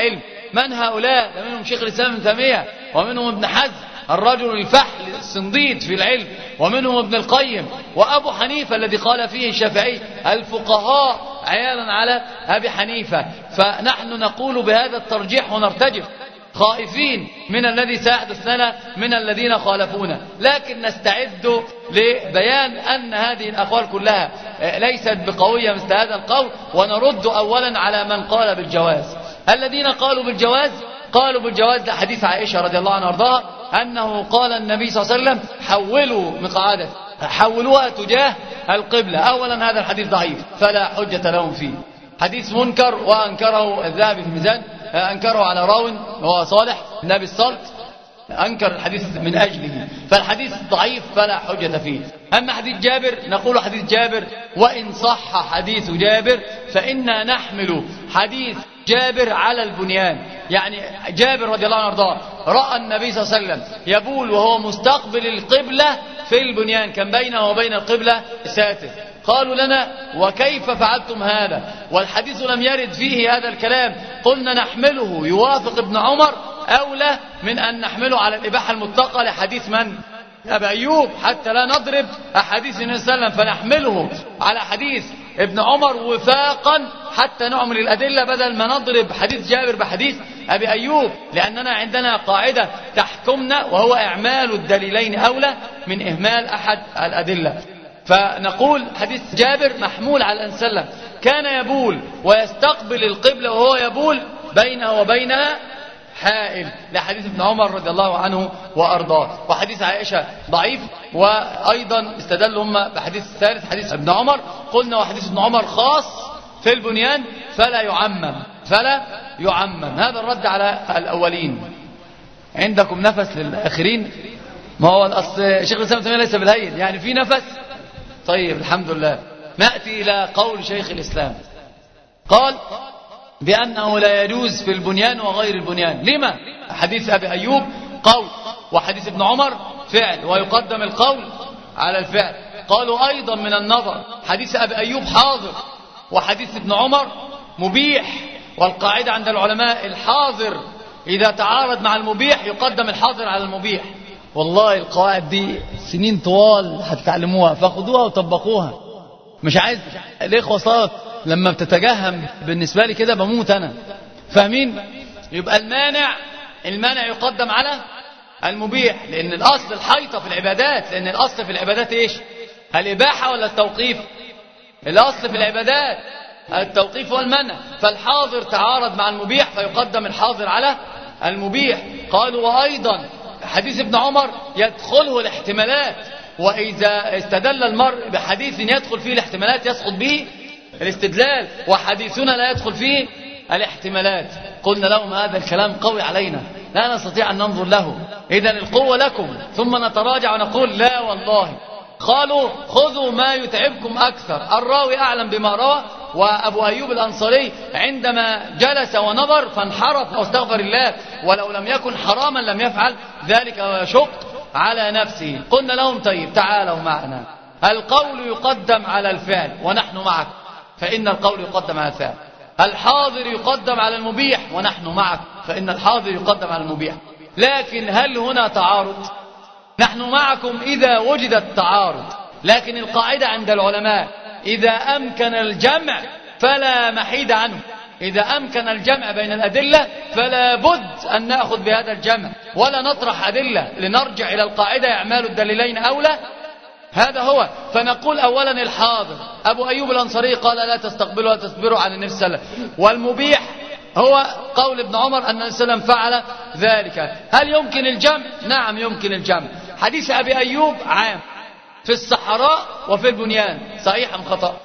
من هؤلاء؟ منهم شيخ الإسلام ابن تيمية، ومنهم ابن حزم الرجل الفحل الصنديد في العلم، ومنهم ابن القيم، وأبو حنيفة الذي قال فيه الشافعي الفقهاء عيالا على أبي حنيفة. فنحن نقول بهذا الترجيح ونرتجف خائفين من الذي سيحدث لنا من الذين خالفونا، لكن نستعد لبيان أن هذه الأقوال كلها ليست بقوية مثل هذا القول، ونرد أولا على من قال بالجواز. الذين قالوا بالجواز لحديث عائشة رضي الله عنها وارضاها أنه قال النبي صلى الله عليه وسلم حولوا مقعدة، حولوها تجاه القبلة. أولا هذا الحديث ضعيف فلا حجة لهم فيه، حديث منكر، وأنكره الذهبي في الميزان، أنكره على راو وهو صالح النبي الصلت، أنكر الحديث من أجله، فالحديث ضعيف فلا حجة فيه. أما حديث جابر نقول حديث جابر وإن صح حديث جابر فإنا نحمل حديث جابر على البنيان. يعني جابر رضي الله عنه وارضاه رأى النبي صلى الله عليه وسلم يبول وهو مستقبل القبلة في البنيان، كان بينه وبين القبلة ساتر. قالوا لنا وكيف فعلتم هذا والحديث لم يرد فيه هذا الكلام؟ قلنا نحمله يوافق ابن عمر أولى من أن نحمله على الإباحة المطلقة لحديث من؟ أبي أيوب، حتى لا نضرب أحاديث النبي صلى الله عليه وسلم، فنحمله على حديث ابن عمر وفاقا حتى نعمل الأدلة بدل ما نضرب حديث جابر بحديث أبي أيوب، لأننا عندنا قاعدة تحكمنا وهو إعمال الدليلين أولى من إهمال أحد الأدلة. فنقول حديث جابر محمول على أن سلم كان يبول ويستقبل القبلة وهو يبول بينه وبينها حائل، لحديث ابن عمر رضي الله عنه وأرضاه. وحديث عائشة ضعيف، وأيضا استدلوا هم بحديث الثالث حديث ابن عمر، قلنا وحديث ابن عمر خاص في البنيان فلا يعمم. هذا الرد على الأولين. عندكم نفس للآخرين؟ ما هو الأصل شيخ الإسلام ابن تيمية ليس بالهين، يعني في نفس. طيب الحمد لله. نأتي إلى قول شيخ الإسلام، قال بأنه لا يجوز في البنيان وغير البنيان. لما؟ حديث أبي أيوب قول، وحديث ابن عمر فعل، ويقدم القول على الفعل. قالوا أيضا من النظر حديث أبي أيوب حاضر، وحديث ابن عمر مبيح، والقاعدة عند العلماء الحاضر إذا تعارض مع المبيح يقدم الحاضر على المبيح. والله القواعد دي سنين طوال هتتعلموها، فخذوها وطبقوها. مش عايز الإخوة صارت لما بتتجهم بالنسبة لي كده بموت أنا، فاهمين؟ يبقى المانع يقدم على المبيح، لأن الأصل الحيطة في العبادات، لأن الأصل في العبادات إيش؟ الإباحة ولا التوقيف؟ الأصل في العبادات التوقيف والمنع، فالحاضر تعارض مع المبيح فيقدم الحاضر على المبيح. قالوا وأيضا حديث ابن عمر يدخله الاحتمالات، وإذا استدل المرء بحديث يدخل فيه الاحتمالات يسقط به الاستدلال، وحديثنا لا يدخل فيه الاحتمالات. قلنا لهم هذا الكلام قوي علينا لا نستطيع أن ننظر له، إذن القوة لكم، ثم نتراجع ونقول لا والله. قالوا خذوا ما يتعبكم أكثر، الراوي أعلم بما روى. وأبو أيوب الأنصاري عندما جلس ونظر فانحرف واستغفر الله، ولو لم يكن حراما لم يفعل ذلك ويشق على نفسه. قلنا لهم طيب تعالوا معنا، القول يقدم على الفعل ونحن معك، فإن القول يقدم على الفعل. الحاضر يقدم على المبيح ونحن معك، فإن الحاضر يقدم على المبيح. لكن هل هنا تعارض؟ نحن معكم إذا وجد التعارض، لكن القاعدة عند العلماء إذا أمكن الجمع فلا محيد عنه. إذا أمكن الجمع بين الأدلة فلا بد أن نأخذ بهذا الجمع ولا نطرح أدلة، لنرجع إلى القاعدة إعمال الدليلين أولى. هذا هو. فنقول أولا الحاضر، أبو أيوب الأنصاري قال لا تستقبلوا ولا تستكبروا عن النبي صلى الله عليه وسلم، والمبيح هو قول ابن عمر أن النبي صلى الله عليه وسلم فعل ذلك. هل يمكن الجمع؟ نعم يمكن الجمع. حديث أبي أيوب عام في الصحراء وفي البنيان، صحيح أم خطأ؟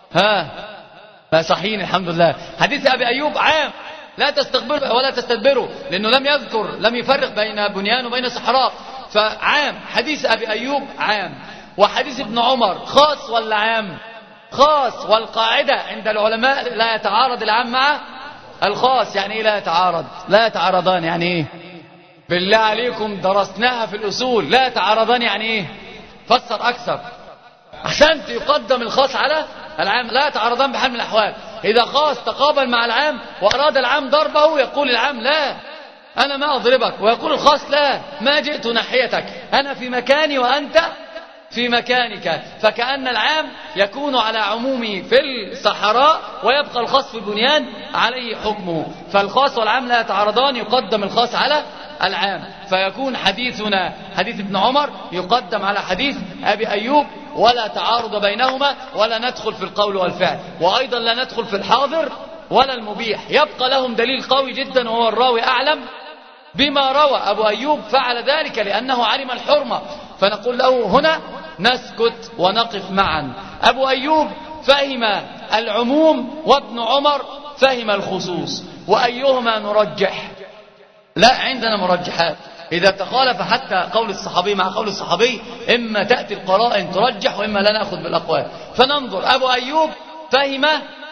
لا صحيح الحمد لله. حديث أبي أيوب عام، لا تستقبلوا ولا تستدبروا، لأنه لم يفرق بين بنيان وبين صحراء، فعام. حديث أبي أيوب عام. وحديث ابن عمر خاص ولا عام؟ خاص. والقاعدة عند العلماء لا يتعارض العام مع الخاص. يعني إيه لا يتعارض؟ لا يتعارضان يعني إيه؟ بالله عليكم درسناها في الأصول. لا يتعارضان يعني إيه؟ فسر أكثر. أحسنت. يقدم الخاص على العام، لا يتعارضان بحال من الأحوال. إذا خاص تقابل مع العام وأراد العام ضربه يقول العام لا أنا ما أضربك، ويقول الخاص لا ما جئت ناحيتك، أنا في مكاني وأنت في مكانك. فكأن العام يكون على عمومه في الصحراء ويبقى الخاص في البنيان عليه حكمه، فالخاص والعام لا يتعارضان، يقدم الخاص على العام. فيكون حديثنا حديث ابن عمر يقدم على حديث أبي أيوب، ولا تعارض بينهما، ولا ندخل في القول والفعل، وأيضا لا ندخل في الحاضر ولا المبيح. يبقى لهم دليل قوي جدا وهو الراوي أعلم بما روى. أبو أيوب فعل ذلك لأنه علم الحرمة، فنقول له هنا نسكت ونقف معا. أبو أيوب فهم العموم وابن عمر فهم الخصوص، وأيهما نرجح؟ لا عندنا مرجحات. إذا تخالف حتى قول الصحابي مع قول الصحابي إما تأتي القرائن ترجح وإما لا نأخذ بالأقوال. فننظر، أبو أيوب فهم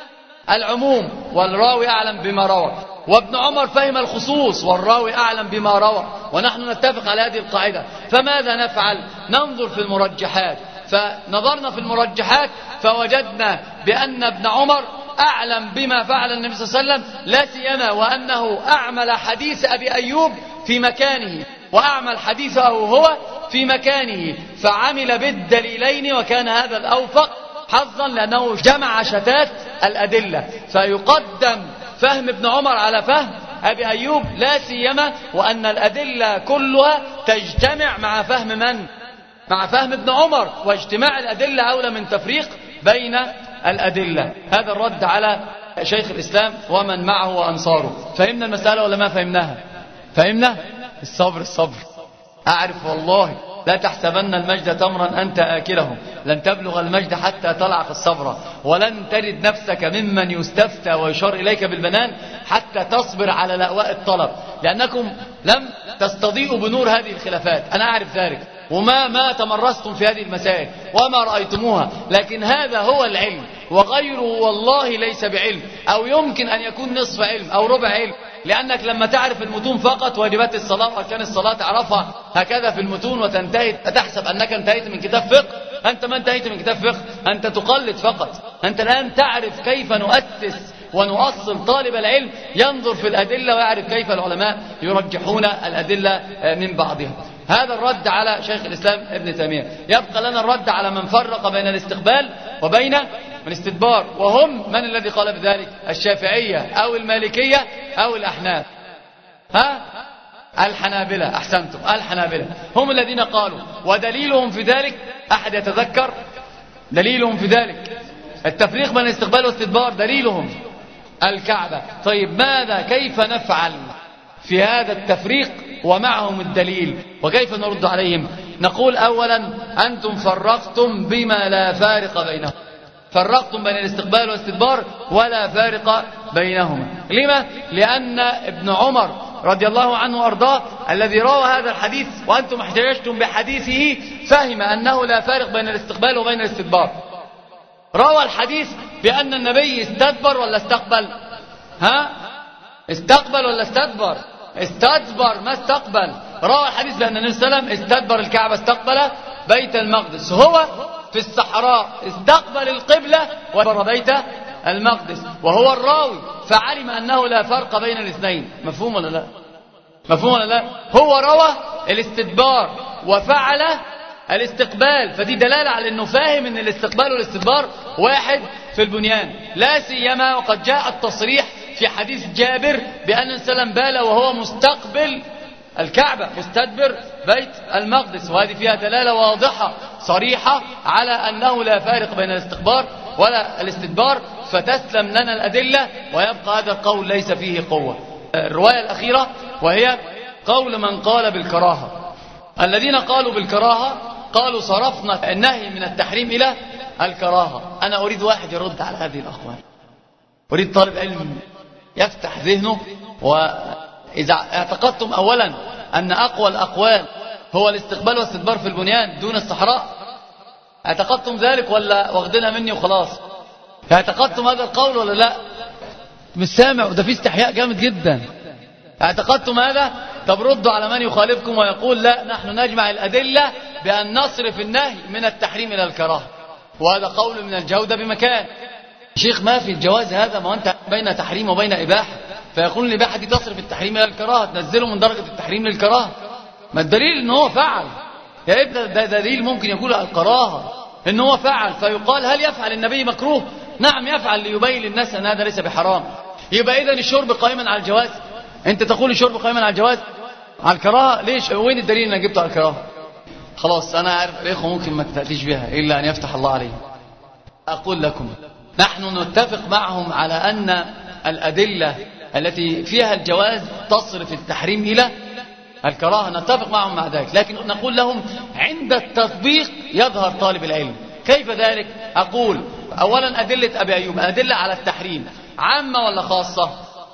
العموم والراوي أعلم بما روى، وابن عمر فهم الخصوص والراوي أعلم بما روى، ونحن نتفق على هذه القاعدة. فماذا نفعل؟ ننظر في المرجحات. فنظرنا في المرجحات فوجدنا بأن ابن عمر أعلم بما فعل النبي صلى الله عليه وسلم، لا سيما وأنه أعمل حديث أبي أيوب في مكانه وأعمل حديثه هو في مكانه، فعمل بالدليلين، وكان هذا الأوفق حظا لأنه جمع شتات الأدلة. فيقدم فهم ابن عمر على فهم أبي أيوب، لا سيما وأن الأدلة كلها تجتمع مع فهم من؟ مع فهم ابن عمر، واجتماع الأدلة أولى من تفريق بين الأدلة. هذا الرد على شيخ الإسلام ومن معه وأنصاره. فهمنا المسألة ولا ما فهمناها؟ فهمنا؟ الصبر. أعرف والله لا تحسبن المجد تمرا أنت آكله، لن تبلغ المجد حتى تلعق الصبر، ولن تجد نفسك ممن يستفتى ويشار إليك بالبنان حتى تصبر على لأواء الطلب، لأنكم لم تستضيئوا بنور هذه الخلافات. أنا أعرف ذلك، وما تمرستم في هذه المسائل وما رأيتموها، لكن هذا هو العلم، وغيره والله ليس بعلم، أو يمكن أن يكون نصف علم أو ربع علم. لأنك لما تعرف المتون فقط، واجبات الصلاة وأركان الصلاة تعرفها هكذا في المتون وتنتهي، تحسب أنك انتهيت من كتاب فقه. أنت ما انتهيت من كتاب فقه، أنت تقلد فقط. أنت الآن تعرف كيف نؤسس ونؤصل طالب العلم، ينظر في الأدلة ويعرف كيف العلماء يرجحون الأدلة من بعضها. هذا الرد على شيخ الإسلام ابن تيمية. يبقى لنا الرد على من فرق بين الاستقبال وبين الاستدبار، وهم من الذي قال بذلك؟ الشافعية أو المالكية أو الأحناف. الحنابلة. أحسنتم، الحنابلة هم الذين قالوا. ودليلهم في ذلك، أحد يتذكر دليلهم في ذلك؟ التفريق بين الاستقبال والاستدبار دليلهم الكعبة. طيب ماذا كيف نفعل في هذا التفريق ومعهم الدليل، وكيف نرد عليهم؟ نقول أولا أنتم فرقتم بما لا فارق بينهم، فرقتم بين الاستقبال والاستدبار ولا فارق بينهما. لما؟ لأن ابن عمر رضي الله عنه وأرضاه الذي روى هذا الحديث وأنتم احتججتم بحديثه فهم أنه لا فارق بين الاستقبال وبين الاستدبار. روى الحديث بأن النبي استدبر ولا استقبل؟ استقبل ولا استدبر؟ استدبر ما استقبل. روى الحديث بأن النبي صلى الله عليه وسلم استدبر الكعبة، استقبل بيت المقدس. هو في الصحراء استقبل القبلة وبر بيت المقدس، وهو الراوي، فعلم أنه لا فرق بين الاثنين. مفهوم ولا لا؟ مفهوم ولا لا؟ هو روى الاستدبار وفعل الاستقبال، فدي دلالة على أنه فاهم أن الاستقبال والاستدبار واحد في البنيان، لا سيما وقد جاء التصريح في حديث جابر بأن السلام بال وهو مستقبل الكعبة مستدبر بيت المقدس، وهذه فيها دلالة واضحة صريحة على أنه لا فارق بين الاستقبال ولا الاستدبار. فتسلم لنا الأدلة ويبقى هذا القول ليس فيه قوة. الرواية الأخيرة وهي قول من قال بالكراهة. الذين قالوا بالكراهة قالوا صرفنا النهي من التحريم إلى الكراهة. أنا أريد واحد يرد على هذه الأقوال، أريد طالب علم يفتح ذهنه. وإذا اعتقدتم أولا أن أقوى الأقوال هو الاستقبال والاستدبار في البنيان دون الصحراء، اعتقدتم ذلك ولا واخدينها مني وخلاص؟ اعتقدتم هذا القول ولا لا؟ مش سامع، وده فيه استحياء جامد جدا. اعتقدتم هذا؟ طب ردوا على من يخالفكم ويقول لا نحن نجمع الأدلة بأن نصرف النهي من التحريم إلى الكراهة، وهذا قول من الجودة بمكان. شيخ ما في الجواز هذا، ما أنت بين تحريم وبين إباحة، فيقول الإباحة دي تصرف التحريم إلى الكراهة، تنزله من درجة التحريم للكراهة. ما الدليل إن هو فعل؟ يا ابني ده دليل ممكن يقول الكراهة إن هو فعل، فيقال هل يفعل النبي مكروه؟ نعم يفعل ليبين للناس أن هذا ليس بحرام. يبقى إذن الشرب قائما على الجواز؟ أنت تقول الشرب قائما على الجواز؟ على الكراهة؟ ليش؟ وين الدليل إن جبته على الكراهة؟ خلاص أنا عارف الإخوة ممكن ما تأتيش بها إلا أن يفتح الله عليه. أقول لكم نحن نتفق معهم على أن الأدلة التي فيها الجواز تصرف التحريم إلى الكراهة، نتفق معهم مع ذلك، لكن نقول لهم عند التطبيق يظهر طالب العلم. كيف ذلك؟ أقول أولا أدلة أبي أيوب، الأدلة على التحريم عامة ولا خاصة؟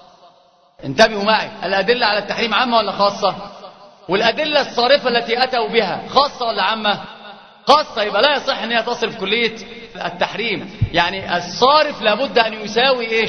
انتبهوا معي، الأدلة على التحريم عامة ولا خاصة؟ والأدلة الصارفة التي أتوا بها خاصة ولا عامة؟ خاصة، يبقى لا يصح أن هي تصرف كلية التحريم. يعني الصارف لابد أن يساوي إيش؟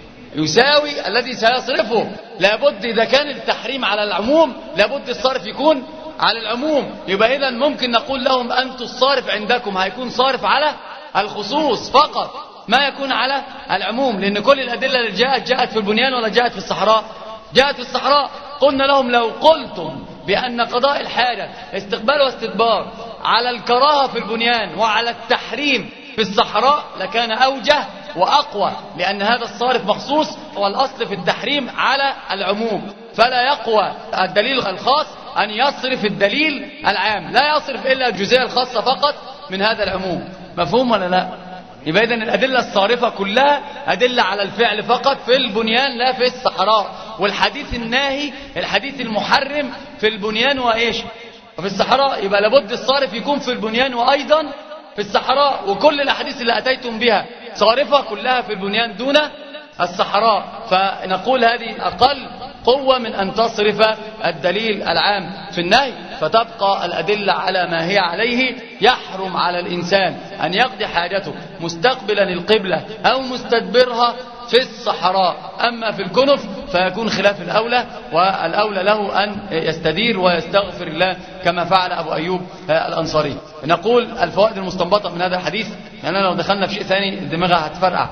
يساوي الذي سيصرفه، لابد إذا كان التحريم على العموم لابد الصارف يكون على العموم. يبقى إذن ممكن نقول لهم أنتم الصارف عندكم هيكون صارف على الخصوص فقط، ما يكون على العموم، لأن كل الأدلة اللي جاءت في البنيان ولا جاءت في الصحراء؟ جاءت في الصحراء. قلنا لهم لو قلتم بأن قضاء الحاجة استقبال واستدبار على الكراهة في البنيان وعلى التحريم في الصحراء لكان أوجه وأقوى، لأن هذا الصارف مخصوص والأصل في التحريم على العموم، فلا يقوى الدليل الخاص أن يصرف الدليل العام، لا يصرف إلا الجزئية الخاصة فقط من هذا العموم. مفهوم ولا لا؟ يبقى إذن الأدلة الصارفة كلها أدلة على الفعل فقط في البنيان لا في الصحراء، والحديث الناهي الحديث المحرم في البنيان وإيش؟ وفي الصحراء. يبقى لابد الصارف يكون في البنيان وأيضا في الصحراء، وكل الأحاديث اللي أتيتم بها صارفة كلها في البنيان دون الصحراء، فنقول هذه أقل قوة من أن تصرف الدليل العام في النهي، فتبقى الأدلة على ما هي عليه. يحرم على الإنسان أن يقضي حاجته مستقبلا القبلة أو مستدبرها في الصحراء، أما في الكنف فيكون خلاف الأولى، والأولى له أن يستدير ويستغفر الله كما فعل أبو أيوب الأنصاري. نقول الفوائد المستنبطة من هذا الحديث، لأننا لو دخلنا في شيء ثاني دماغها هتفرقع.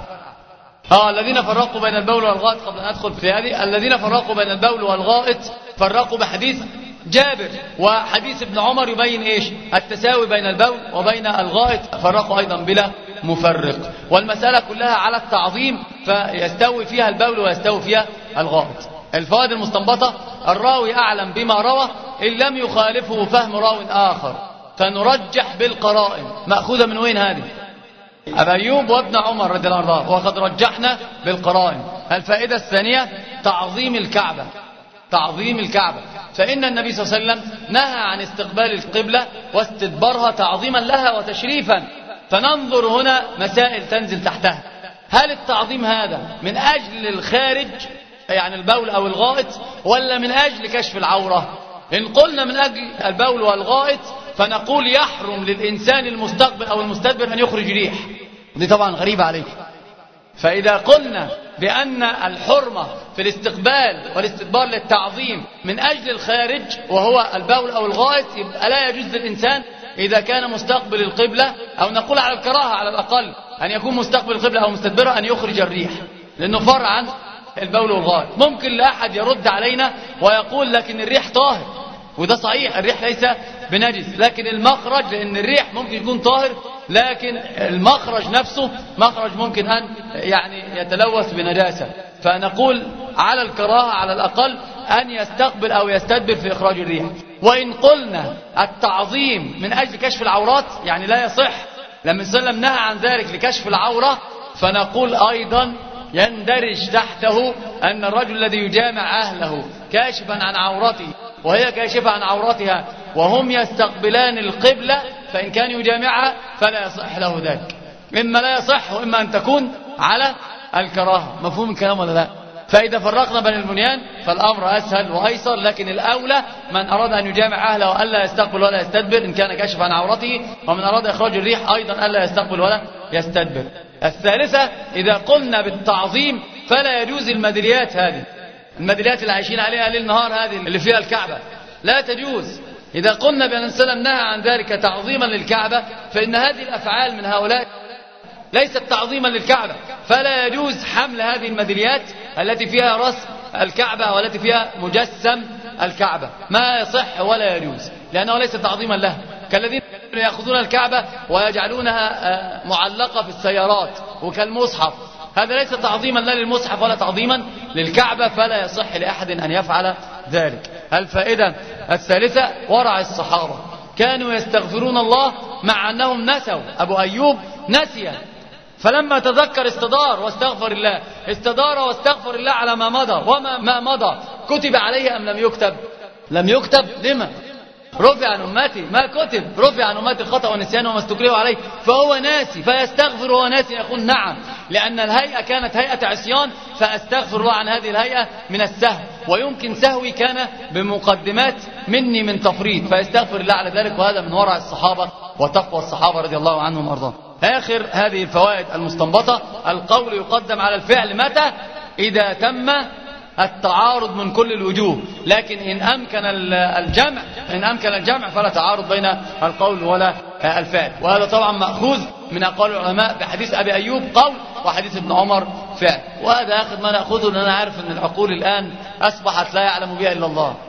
الذين فرقوا بين البول والغائط، قبل أن أدخل في هذه، الذين فرقوا بين البول والغائط فرقوا بحديث جابر، وحديث ابن عمر يبين إيش؟ التساوي بين البول وبين الغائط، فرقوا أيضا بلا مفرق، والمسألة كلها على التعظيم، فيستوي فيها البول ويستوي فيها الغائط. الفوائد المستنبطة: الراوي أعلم بما روى إن لم يخالفه فهم راو آخر، فنرجح بالقرائن. مأخوذة من وين هذه؟ أبا أيوب وابن عمر رضي الله عنه، وقد رجحنا بالقرائن. الفائدة الثانية: تعظيم الكعبة. تعظيم الكعبة، فإن النبي صلى الله عليه وسلم نهى عن استقبال القبلة واستدبارها تعظيما لها وتشريفا، فننظر هنا مسائل تنزل تحتها. هل التعظيم هذا من أجل الخارج يعني البول أو الغائط، ولا من أجل كشف العورة؟ إن قلنا من أجل البول والغائط فنقول يحرم للإنسان المستقبل أو المستدبر أن يخرج ريح، دي طبعا غريبة عليك. فإذا قلنا بأن الحرمة في الاستقبال والاستدبار للتعظيم من أجل الخارج وهو البول أو الغائط، يبقى لا يجوز للإنسان إذا كان مستقبل القبلة، أو نقول على الكراهة على الأقل أن يكون مستقبل القبلة أو مستدبرها، أن يخرج الريح، لأنه فرع عن البول والغائط. ممكن لا أحد يرد علينا ويقول لكن الريح طاهر، وده صحيح، الريح ليس بنجس، لكن المخرج، لأن الريح ممكن يكون طاهر لكن المخرج نفسه مخرج ممكن أن يعني يتلوث بنجاسة، فنقول على الكراهة على الأقل أن يستقبل أو يستدبر في إخراج الريح. وإن قلنا التعظيم من أجل كشف العورات يعني لا يصح، لما سلم نهى عن ذلك لكشف العورة، فنقول أيضا يندرج تحته أن الرجل الذي يجامع أهله كاشفا عن عورته وهي كاشفة عن عورتها وهم يستقبلان القبلة، فإن كان يجامعها فلا يصح له ذلك، إما لا يصح وإما أن تكون على الكراهة. مفهوم الكلام ولا لا؟ فإذا فرقنا بين البنيان فالأمر أسهل وأيسر، لكن الأولى من أراد أن يجامع أهله وألا يستقبل ولا يستدبر إن كان كاشف عن عورته، ومن أراد إخراج الريح أيضا ألا يستقبل ولا يستدبر. الثالثة: إذا قلنا بالتعظيم فلا يجوز الميداليات، هذه الميداليات اللي عايشين عليها ليل نهار، هذه اللي فيها الكعبة لا تجوز. إذا قلنا بأن السلام نهى عن ذلك تعظيما للكعبة، فإن هذه الأفعال من هؤلاء ليست تعظيما للكعبة، فلا يجوز حمل هذه الميداليات التي فيها رسم الكعبة والتي فيها مجسم الكعبة، ما يصح ولا يجوز، لأنه ليس تعظيما لها، كالذين يأخذون الكعبة ويجعلونها معلقة في السيارات وكالمصحف، هذا ليس تعظيما لا للمصحف ولا تعظيما للكعبة، فلا يصح لأحد أن يفعل ذلك. الفائدة الثالثة: ورع الصحابة، كانوا يستغفرون الله مع أنهم نسوا. أبو أيوب نسي، فلما تذكر استدار واستغفر الله، استدار واستغفر الله على ما مضى، وما مضى كتب عليه أم لم يكتب؟ لم يكتب. لما؟ رفع عن أمتي ما كتب، رفع عن أمتي الخطأ والنسيان وما استكرهوا عليه، فهو ناسي فيستغفر وهو ناسي، يقول نعم، لأن الهيئة كانت هيئة عصيان، فأستغفر الله عن هذه الهيئة من السهو، ويمكن سهوي كان بمقدمات مني من تفريط، فيستغفر الله على ذلك. وهذا من ورع الصحابة وتقوى الصحابة رضي الله عنهم وارضاهم. آخر هذه الفوائد المستنبطة: القول يقدم على الفعل متى؟ إذا تم التعارض من كل الوجوه، لكن إن أمكن الجمع فلا تعارض بين القول ولا الفعل. وهذا طبعا مأخوذ من أقوال العلماء بحديث أبي أيوب قول، وحديث ابن عمر فعل. وهذا آخر ما نأخذه، لأن أنا عارف أن العقول الآن أصبحت لا يعلم بها إلا الله.